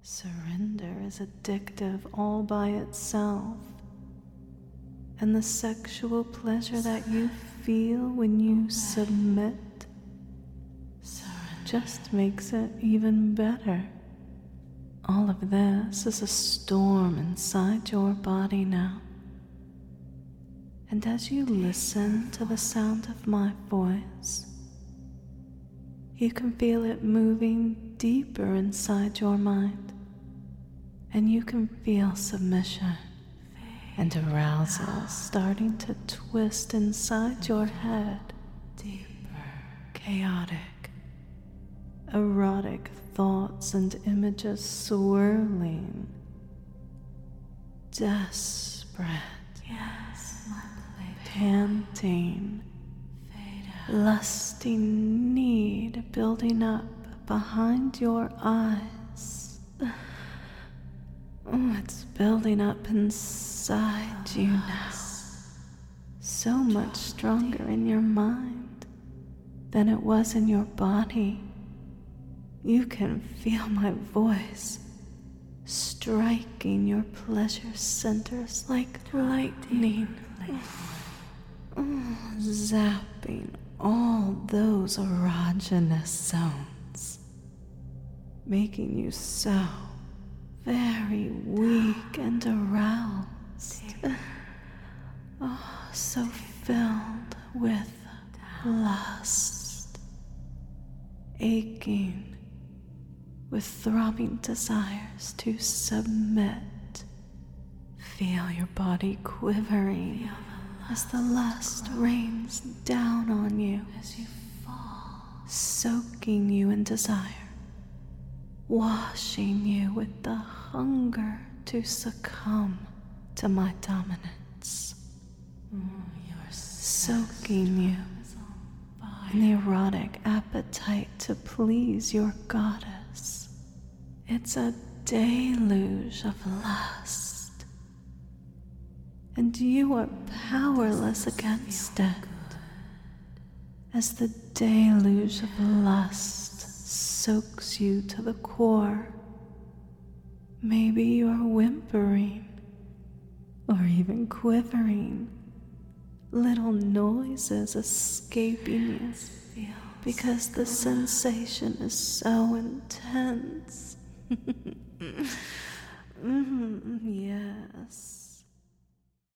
Surrender is addictive all by itself, and the sexual pleasure that you feel when you submit just makes it even better. All of this is a storm inside your body now. And as you listen to the sound of my voice, you can feel it moving deeper inside your mind, and you can feel submission and arousal starting to twist inside your head. Deeper, chaotic, erotic thoughts and images swirling, desperate, panting, lusting need building up behind your eyes. Oh, it's building up inside you now, so much stronger in your mind than it was in your body. You can feel my voice striking your pleasure centers like lightning, zapping all those erogenous zones, making you so very weak and aroused, so filled with lust, aching with throbbing desires to submit. Feel your body quivering as the lust rains down on you as you fall, soaking you in desire, washing you with the hunger to succumb to my dominance, soaking you in the erotic appetite to please your goddess. It's a deluge of lust, and you are powerless against it, as the deluge of lust soaks you to the core. Maybe you're whimpering, or even quivering, little noises escaping you because the sensation is so intense. Yes.